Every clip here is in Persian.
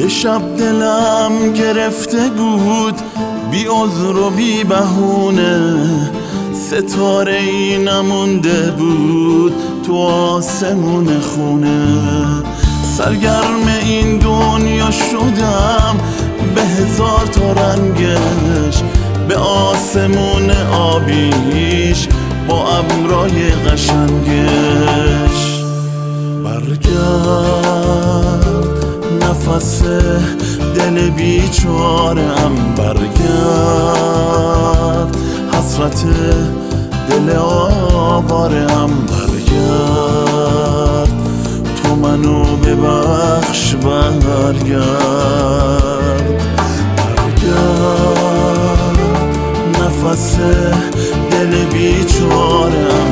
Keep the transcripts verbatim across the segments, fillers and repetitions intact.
یه شب دلم گرفته بود بی عذر و بی بهونه، ستاره ای نمونده بود تو آسمون خونه. سرگرم این دنیا شدم به هزار تا رنگش، به آسمون آبیش با ابرای قشنگش. برگرد نفس دل بیچارم، برگرد حسرت دل آوارم، برگرد تو منو ببخش، برگرد برگرد نفس دل بیچارم،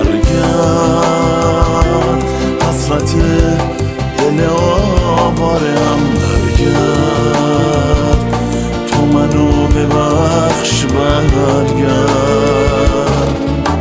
برگرد حسرت دل آوارم، برگرد تو منو ببخش، برگرد.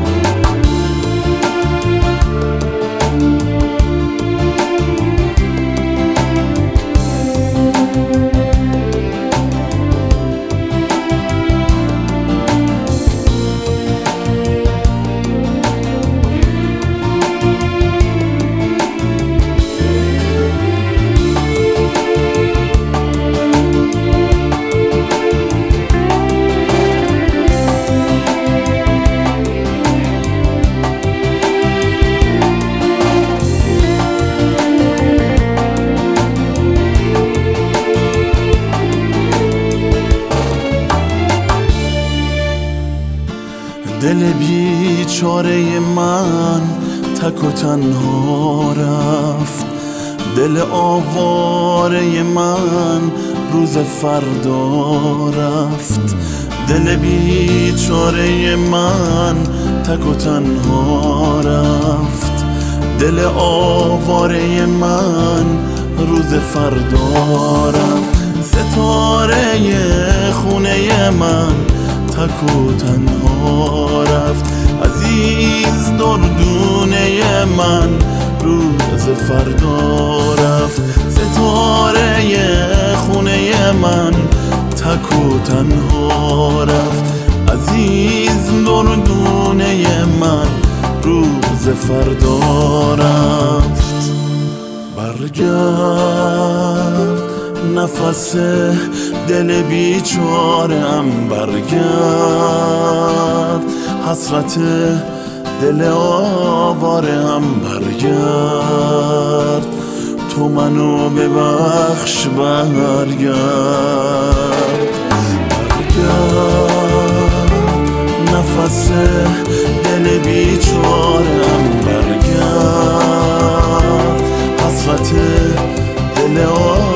دل بیچاره من تک و تنها رفت، دل آواره من روز فردا رفت. دل بیچاره من تک و تنها رفت، دل آواره من روز فردا رفت. ستاره خونه من تک و تنها رفت، عزیز دردونه من روز فردا رفت. ستاره خونه من تک و تنها رفت، عزیز دردونه من روز فردا رفت. برگرد نفس دل بیچارم، برگرد حسرت دل آوارم، برگرد تو منو ببخش، برگرد برگرد نفس دل بیچارم، برگرد حسرت دل آوارم،